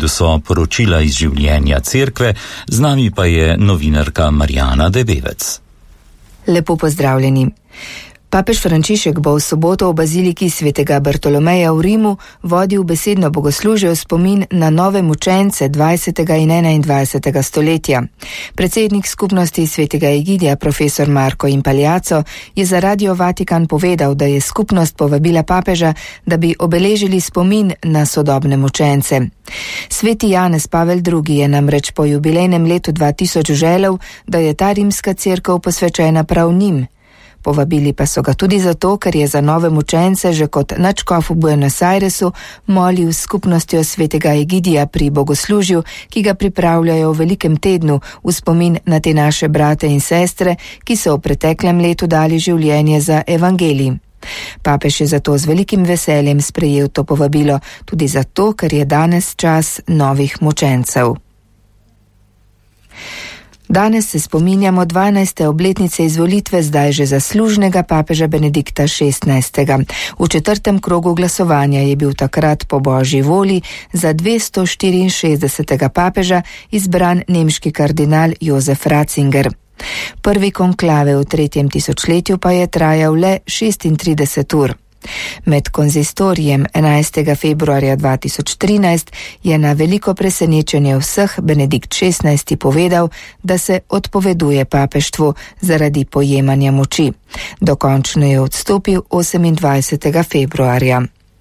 redu so poročila iz življenja cerkve, z nami pa je novinarka Marjana Debevec. Lepo pozdravljeni. Papež Frančišek bo v soboto v baziliki svetega Bartolomeja v Rimu vodil besedno bogoslužje v spomin na nove mučence 20. in 21. stoletja. Predsednik skupnosti svetega Egidija, profesor Marko Impagliazzo, je za Radio Vatikan povedal, da je skupnost povabila papeža, da bi obeležili spomin na sodobne mučence. Sveti Janez Pavel II je namreč po jubilejnem letu 2000 želel, da je ta rimska cerkev posvečena prav njim. Povabili pa so ga tudi zato, ker je za nove mučence že kot nadškof v Buenos Airesu molil s skupnostjo svetega Egidija pri bogoslužju, ki ga pripravljajo v velikem tednu v spomin na te naše brate in sestre, ki so v preteklem letu dali življenje za evangelij. Papež je zato z velikim veseljem sprejel to povabilo, tudi zato, ker je danes čas novih mučencev. Danes se spominjamo 12. obletnice izvolitve zdaj že zaslužnega papeža Benedikta XVI. V 4. krogu glasovanja je bil takrat po božji voli za 264. papeža izbran nemški kardinal Josef Ratzinger. Prvi konklave v 3. tisočletju pa je trajal le 36 ur. Med konzistorijem 11. februarja 2013 je na veliko presenečenje vseh Benedikt XVI. Povedal, da se odpoveduje papeštvu zaradi pojemanja moči. Dokončno je odstopil 28. februarja.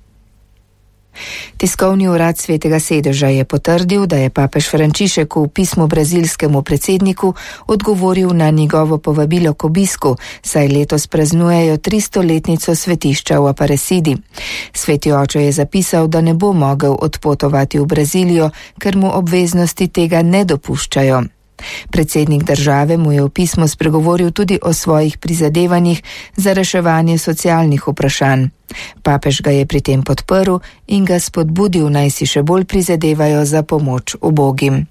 Tiskovni urad Svetega sedeža je potrdil, da je papež Frančišek v pismu brazilskemu predsedniku odgovoril na njegovo povabilo k obisku, saj letos praznujejo 300-letnico svetišča v Aparecidi. Sveti oče je zapisal, da ne bo mogel odpotovati v Brazilijo, ker mu obveznosti tega ne dopuščajo. Predsednik države mu je v pismu spregovoril tudi o svojih prizadevanjih za reševanje socialnih vprašanj. Papež ga je pri tem podprl in ga spodbudil, naj si še bolj prizadevajo za pomoč ubogim.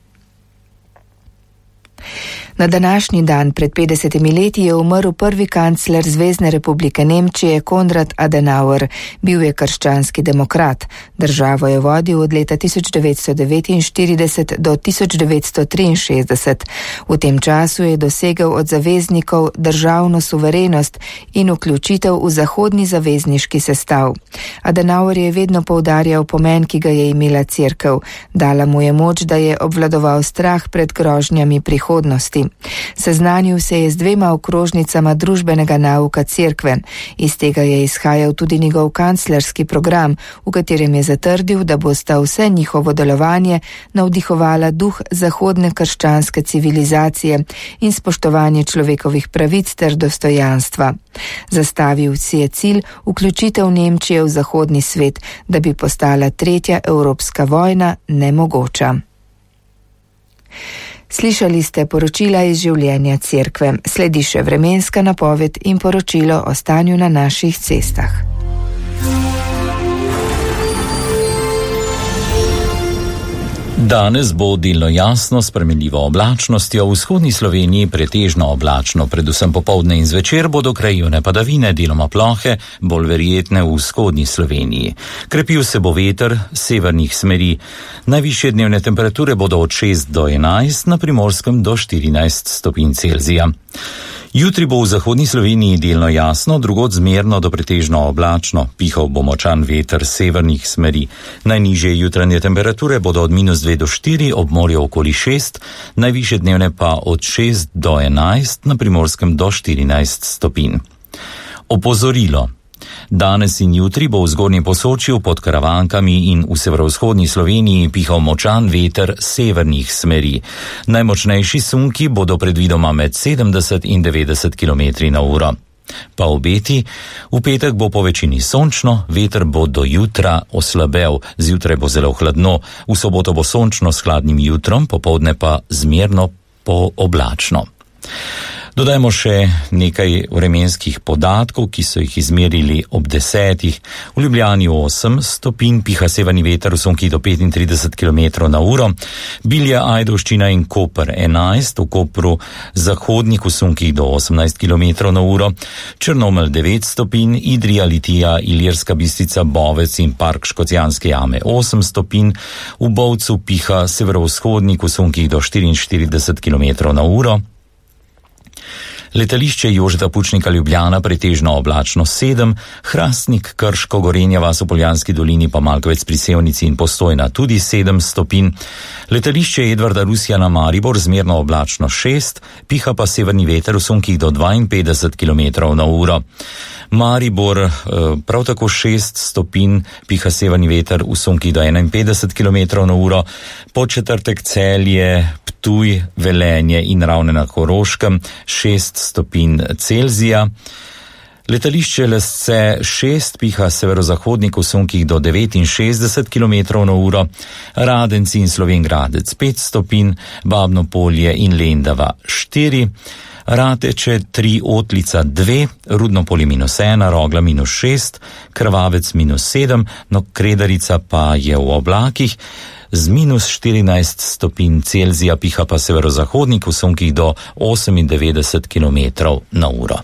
Na današnji dan pred 50 leti je umrl prvi kancler Zvezne republike Nemčije Konrad Adenauer. Bil je krščanski demokrat. Državo je vodil od leta 1949 do 1963. V tem času je dosegel od zaveznikov državno suverenost in vključitev v zahodni zavezniški sestav. Adenauer je vedno poudarjal pomen, ki ga je imela cerkev. Dala mu je moč, da je obvladoval strah pred grožnjami prihodnosti. Seznanil se je z 2 okrožnicama družbenega nauka cerkve. Iz tega je izhajal tudi njegov kanclerski program, v katerem je zatrdil, da bosta vse njihovo delovanje navdihovala duh zahodne krščanske civilizacije in spoštovanje človekovih pravic ter dostojanstva. Zastavil si je cilj vključitev Nemčije v zahodni svet, da bi postala 3. evropska vojna nemogoča. Slišali ste poročila iz življenja cerkve. Sledi še vremenska napoved in poročilo o stanju na naših cestah. Danes bo delno jasno s spremenljivo oblačnostjo, v vzhodni Sloveniji pretežno oblačno, predvsem popoldne in zvečer bodo krajevne padavine, deloma plohe, bolj verjetne v vzhodni Sloveniji. Krepil se bo veter severnih smeri. Najvišje dnevne temperature bodo od 6 do 11, na Primorskem do 14 stopinj Celzija. Jutri bo v zahodni Sloveniji delno jasno, drugod zmerno do pretežno oblačno, pihal bo močan veter severnih smeri. Najnižje jutranje temperature bodo od -2 do 4, ob morju okoli 6, najvišje dnevne pa od 6 do 11, na Primorskem do 14 stopinj. Opozorilo. Danes in jutri bo v Zgornjem Posočju pod Karavankami in v severovzhodni Sloveniji pihal močan veter severnih smeri. Najmočnejši sunki bodo predvidoma med 70 in 90 km/h. Pa obeti, v petek bo po večini sončno, veter bo do jutra oslabel, zjutraj bo zelo hladno, v soboto bo sončno s hladnim jutrom, popoldne pa zmerno pooblačno. Dodajmo še nekaj vremenskih podatkov, ki so jih izmerili ob 10. V Ljubljani 8 stopinj, piha severni veter v Sonki do 35 km na uro, Bilje, Ajdovščina in Koper 11, v Kopru zahodnik v Sonki do 18 km na uro, Črnomelj 9 stopinj, Idrija, Litija, Ilirska Bistrica, Bovec in Park Škocjanske jame 8 stopinj, v Bovcu piha severovzhodnik v Sonki do 44 km na uro, Letališče Jožeta Pučnika Ljubljana pretežno oblačno 7, Hrastnik, Krško, Gorenja vas v Poljanski dolini pa Malkovec pri Sevnici in Postojna tudi 7 stopinj. Letališče Edvarda Rusjana Maribor zmerno oblačno 6, piha pa severni veter v sunkih do 52 km na uro. Maribor prav tako 6 stopinj, piha severni veter v sunkih do 51 km na uro. Podčetrtek Celje, Ptuj, Velenje in Ravne na Koroškem 6 stopinj Celzija. Letališče Lesce 6, piha severozahodnik v sunkih do 69 km na uro, Radenci in Slovenj Gradec 5 stopinj, Babno Polje in Lendava 4, Rateče 3, Otlica 2, Rudno Polje -1, Rogla -6, Krvavec -7, no Kredarica pa je v oblakih, z -14 stopinj Celzija, piha pa severozahodnik v sunkih do 98 km na uro.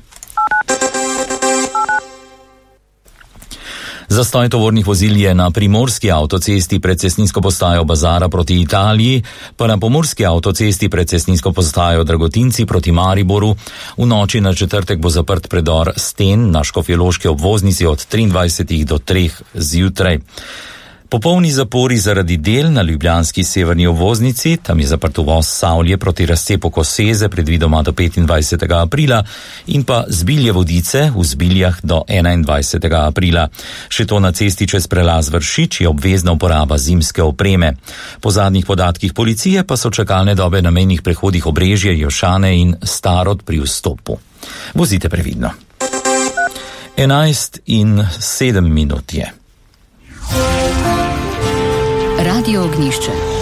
Zastoj tovornih vozil je na primorski avtocesti pred cestninsko postajo Bazara proti Italiji, pa na pomurski avtocesti pred cestninsko postajo Dragotinci proti Mariboru. V noči na četrtek bo zaprt predor Sten na škofjeloški obvoznici od 23 do 3 zjutraj. Popolni zapori zaradi del na ljubljanski severni obvoznici, tam je zaprt uvoz Savlje proti razcepu Koseze predvidoma do 25. aprila in pa Zbilje Vodice v Zbiljah do 21. aprila. Še to na cesti čez prelaz Vršič je obvezna uporaba zimske opreme. Po zadnjih podatkih policije pa so čakalne dobe na mejnih prehodih Obrežje, Jošane in Starod pri vstopu. Vozite previdno. 11:07 je. Radio Ognjišče.